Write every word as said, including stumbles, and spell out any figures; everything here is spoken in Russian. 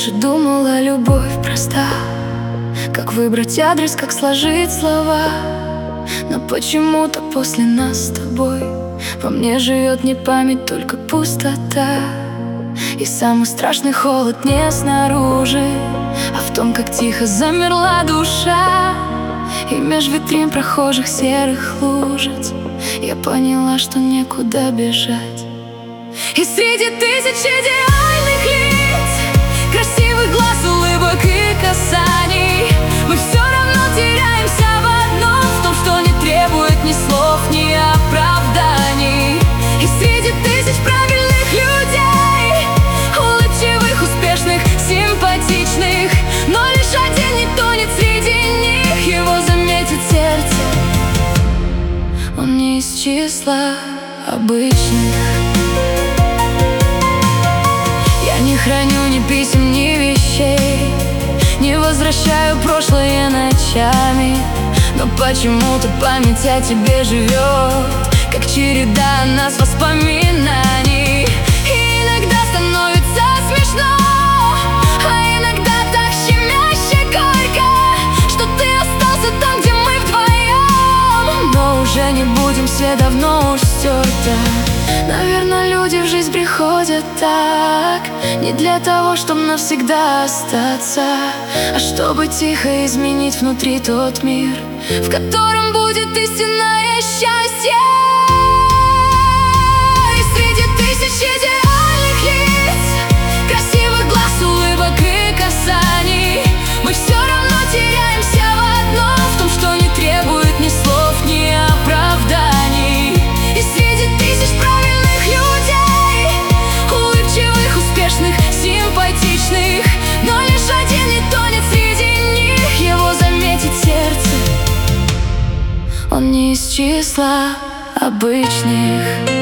раньше думала, любовь проста, как выбрать адрес, как сложить слова. Но почему-то после нас с тобой во мне живет не память, только пустота. И самый страшный холод не снаружи, а в том, как тихо замерла душа. И меж витрин прохожих серых лужиц я поняла, что некуда бежать. И среди тысяч идеальных лиц, красивых глаз, улыбок и касаний, мы все равно теряемся в одном, в том, что не требует ни слов, ни оправданий. И среди тысяч правильных людей, улыбчивых, успешных, симпатичных, но лишь один не тонет среди них, его заметит сердце. Он не из числа обычных. Не храню ни писем, ни вещей, не возвращаю прошлое ночами, но почему-то память о тебе живет, как череда нас воспоминаний. И иногда становится смешно, а иногда так щемяще горько, что ты остался там, где мы вдвоем, но уже не будем, все давно уж стерто. Наверное, люди в жизнь приходят так, не для того, чтобы навсегда остаться, а чтобы тихо изменить внутри тот мир, в котором будет истинное счастье. И среди тысяч идеальных лиц, красивых глаз, улыбок и касаний, мы все равно теряемся в одном, в том, что не требует ни слов, ни оправданий. И среди тысяч правильных людей, улыбчивых, успешных, симпатичных, но лишь один не тонет среди них, его заметит сердце. Он не из числа обычных.